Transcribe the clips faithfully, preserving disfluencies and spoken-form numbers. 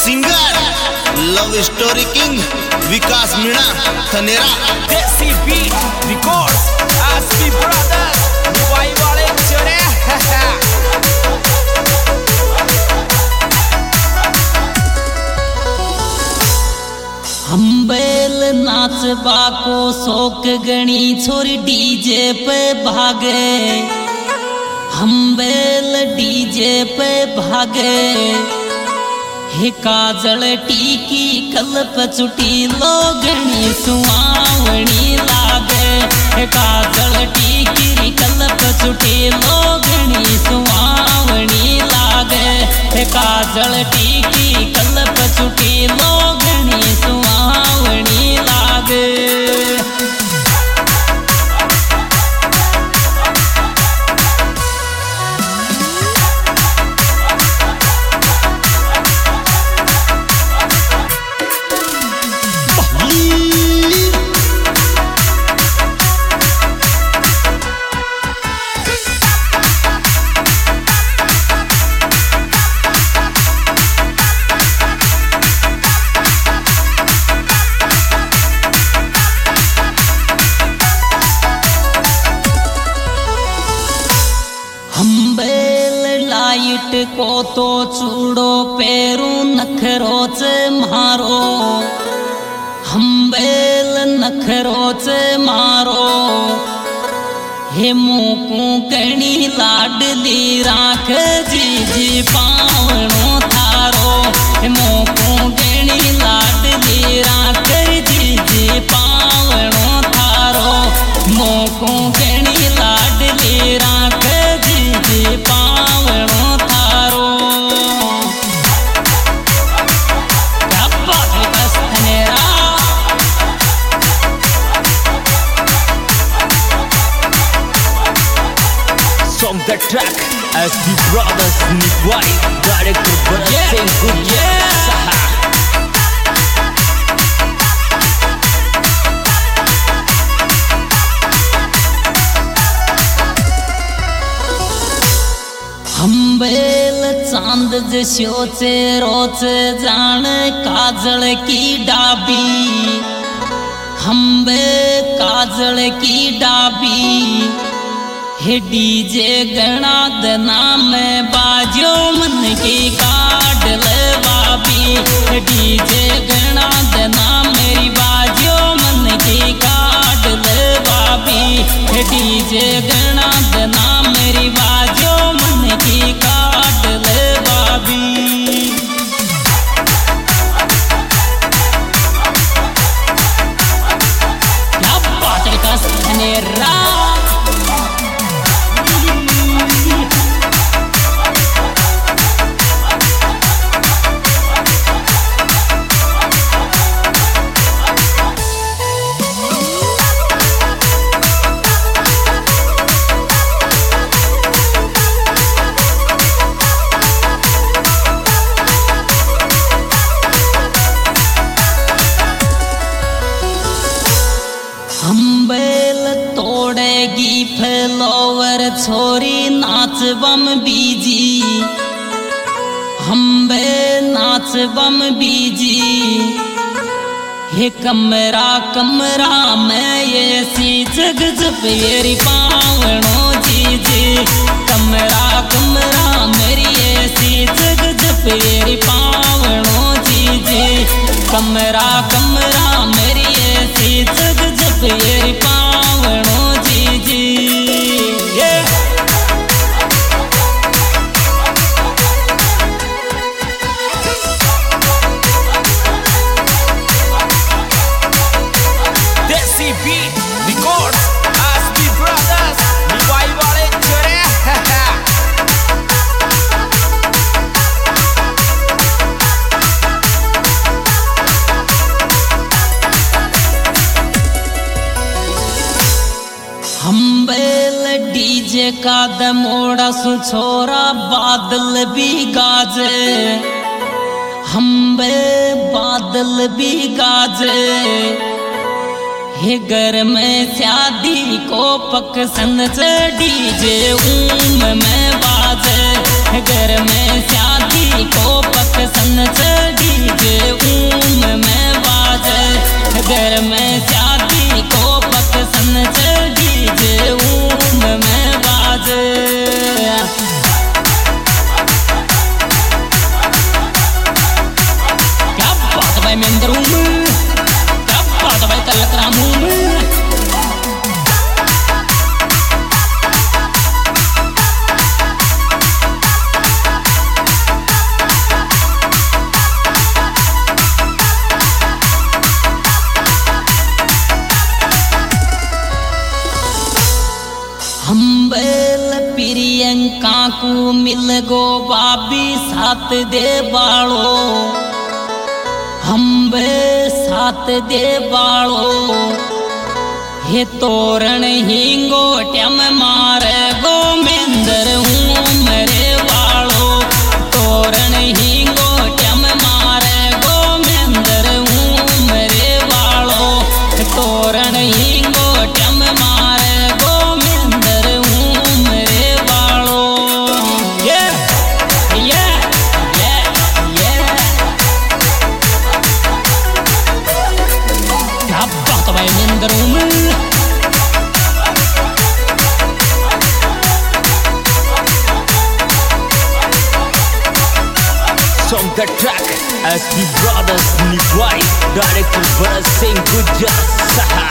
Singer love story king Vikas Meena Thanera Desi beat records SP brothers Dubai वाले चढ़े हम बेल नाचबा को शौक गणी छोरी डीजे पे भागे हम बेल डीजे पे भागे हे काजल टीकी कल्प चुटी लोगणी सुहावणी लागे हे काजल टीकी कल्प चुटी लोगणी सुहावणी लागे हे काजल टीकी कल्प चुटी लोगणी सुहावणी लागे लाइट को तो चूड़ो पेरू नखरोच मारो हम बेल नखरोच मारो हे मुकू कणी लाडली राख जी जी पावणो थारो हे मुकू कणी लाडली राख जी जी पावणो थारो मुकू कणी लाडली राख जी जी पावणो From the track S P Brothers Nikwai Director Bharat yeah, Singh Good yeah. Saha हम बेल चांद जस्यो चे रोच जान काजल की डाबी हम बे काजल की डाबी हे डीजे गणा दना में बाजो मन की काट ले बाबी हे डीजे गणा दना मेरी बाजो मन की काट ले बाबी हे डीजे गणा दना मेरी बाजो मन की काट ले बाबी क्या बात है कस थनेरा हम बेल तोड़ेगी फ्लोवर छोरी नाच बम बीजी हम बे नाच बम बीजी हे कमरा कमरा में ये सी जग जब येरी पावणो जी जी कमरा कमरा मेरी ये सी जग जब येरी पावणो जी जी कमरा कमरा मेरी ये सी जग जब येरी पावणो जी जी yeah. Desi beat records SP brothers Dubai वाले चढ़े हम बेल डीजे का दमोड़ा सु छोरा बादल भी गाजे हम बे बादल भी गाजे हे घर में शादी को पकसन से डीजे ऊम में बाजे घर में शादी को पकसन से मिल गो बाबी साथ दे बाड़ो, हम बे साथ दे बाड़ो। हे तोरण हिंगो ट्यम मारे गोमेंद्र हूँ मेरे वालो, तोरण हिंगो ट्यम मारे गोमेंद्र हूँ मेरे वालो, तोरण हिंगो ट्यम मारे गोमेंद्र हूँ मेरे वालो। ये ये ये ये क्या बात है भाई मेंद्र हूँ मैं। On the track, S B Brothers Nigwai, director Bharat Singh Gujjar Saha.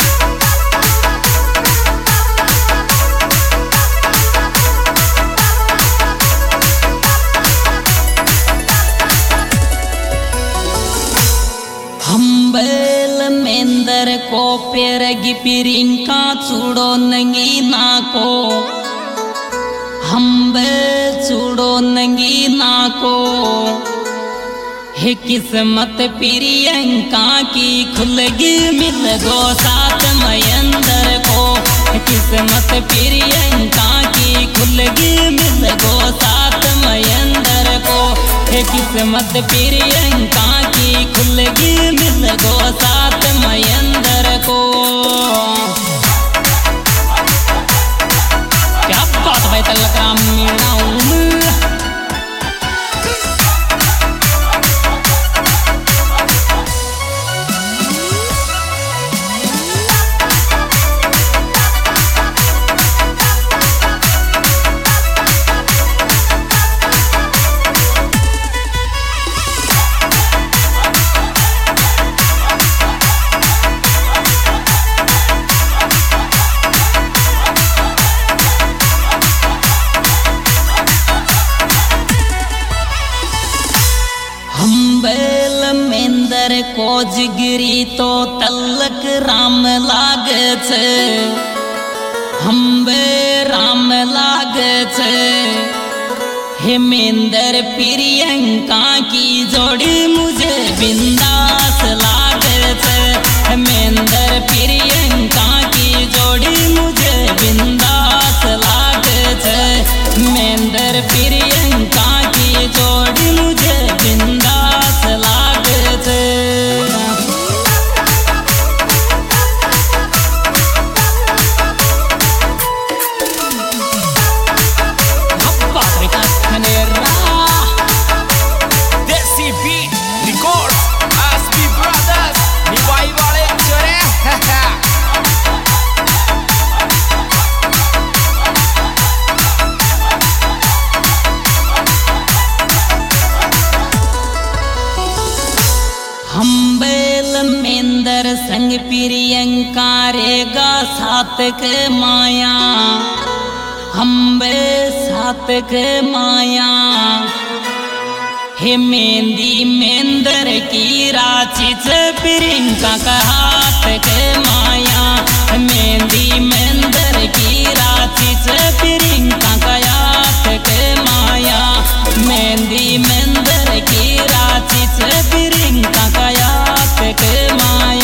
हम बैल मेंदर को पेरगी पिरिंका चूड़ो नंगी नाको, हम बैल चूड़ो नंगी नाको। हे किस्मत प्रियंका की खुलगी मिल गो साथ मयंदर को, किस्मत प्रियंका की खुलगी मिल गो साथ मयंदर को, हे किस्मत प्रियंका की खुलगी मिल गो साथ मयंदर को। क्या बात भाई तलक राम मीणा को जिगरी तो तलक राम लागे छे, हम बे राम लागे छे। हे मेंदर प्रियंका की जोड़ी मुझे बिंदास लागे छे, मेंदर प्रियंका की जोड़ी मुझे बिंदास लागे छे, मेंदर प्रियंका की जोड़ी मुझे बिंदास लागे छे। संग प्रियंका रेगा साथ के माया, हम बे साथ के माया। हे मेहंदी मेंदर की रांची से प्रियंका का हाथ के माया, मेहंदी मेंदर की रांची से प्रियंका का हाथ के माया, मेहंदी मेंदर की रांची से प्रियंका का हाथ के माया।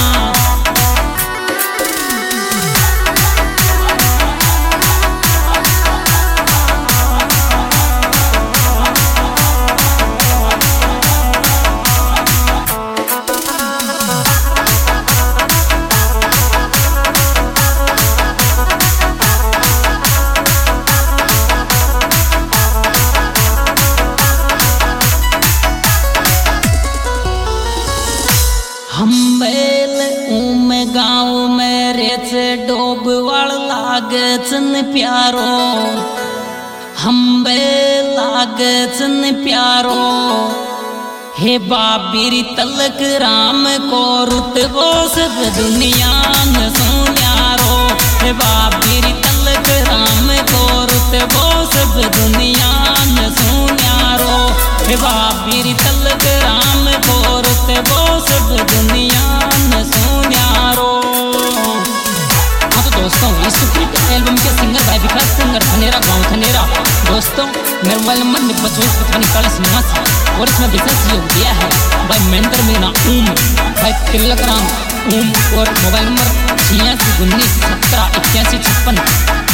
गाँव में रेच डोब वाल लागे चन प्यारो, हम बे लागे चन प्यारो। हे बाबीर तलक राम को रुतबो सब दुनिया में सुन्यारो, हे बाबीर तलक राम को रुतबो सब दुनिया में सुन्यारो, हे बाबीर तलक राम को रुतबो सब दुनिया में सुन्यारो। हाँ तो दोस्तों इस एल्बम के सिंगर भाई विकास सिंगर धनेरा गाँव धनेरा दोस्तों और इसमें विशेष योग दिया है भाई महेंद्र मीना ओम भाई तिलक राम ओम और मोबाइल नंबर छियासी उन्नीस सत्रह इक्यासी छप्पन।